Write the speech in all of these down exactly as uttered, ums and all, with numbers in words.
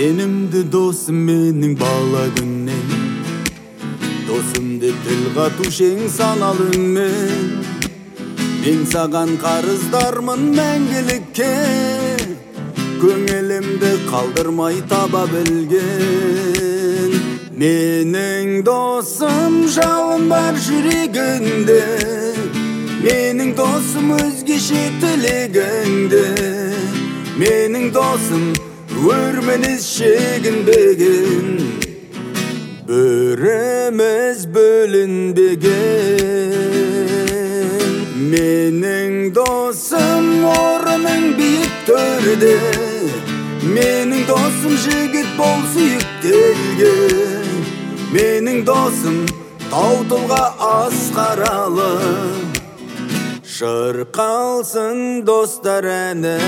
Сенімді досым менің бала күннен, досымды тіл қатушең саналы үнмен. Мен саған қарыздармын мәңгілікке, көңілімді қалдырмай таба білген. Менің досым жалын бар жүрегінде, менің досым өзгеше тілегінде. Менің досым өрмениз шегінбеген, біріміз бөлінбеген. Менің досым орының биік төрде, менің досым жігіт бол сүйіктелген. Менің досым таутылға асқаралы, шырқалсын достар әні.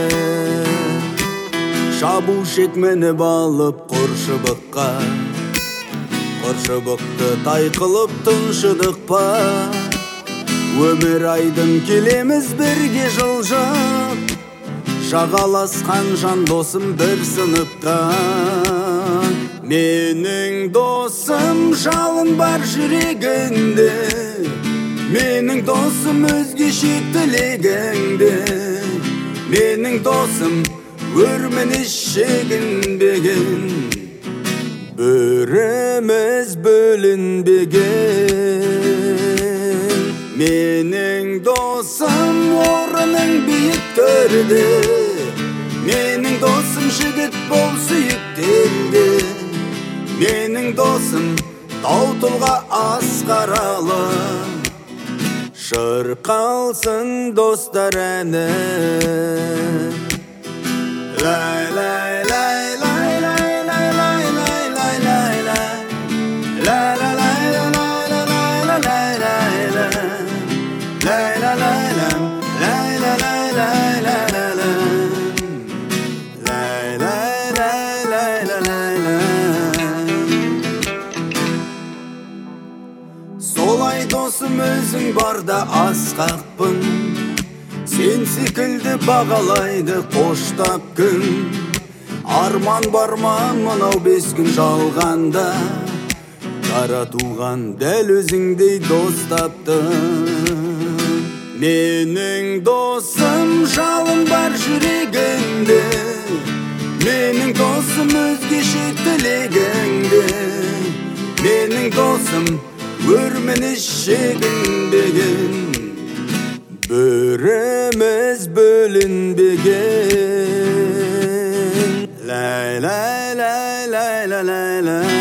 Шабушек мініп алып қоршыбыққа, қоршыбықты тай қылып тұншыдық па. Өмір айдын келеміз бірге жылжып, шағаласқан жан досым бір сыныпта. Менің досым жалын бар жүрегінде, менің досым өзгеше тілегінде. Менің досым өрмениз шегінбеген, біріміз бөлінбеген. Менің досым орының биік төрде, менің досым жігіт бол сүйіктелген. Менің досым таутылға асқаралы, шырқалсын достар әні. Лай лай лай лай лай лай лай лай лай лай лай лай лай лай лай лай солай досым өзің барда асқақпын, сен секілді бағалайды қоштап күн. Арман бар ма мынау бес күн жалғанда, қара туған дәл өзіңдей дос тапты. Менің досым жалын бар жүрегінде, менің досым өзгеше тілегінде. Менің досым өрмениз шегінбеген, біріміз бөлінбеген. Лай лай лай лай лай лай.